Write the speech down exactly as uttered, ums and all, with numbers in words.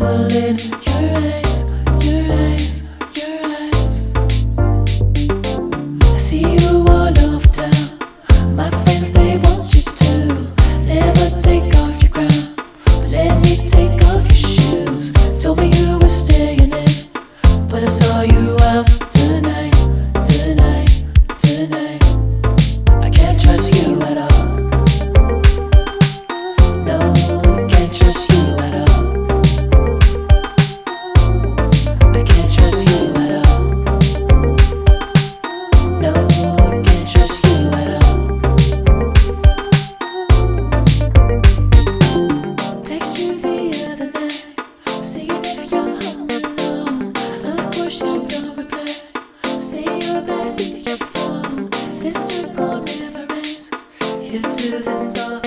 in your eyes, your eyes, your eyes. I see you all over town. My friends, they want you to never take off your crown, but let me take off your shoes. Told me you were staying in, but I saw you out tonight, tonight, tonight. I can't trust you at all. No, can't trust you at all. I can't trust you at all. No, can't trust you at all. Text you the other night, seeing if you're home alone. Of course you don't reply. Say you're back with your phone. This circle never ends. You do this all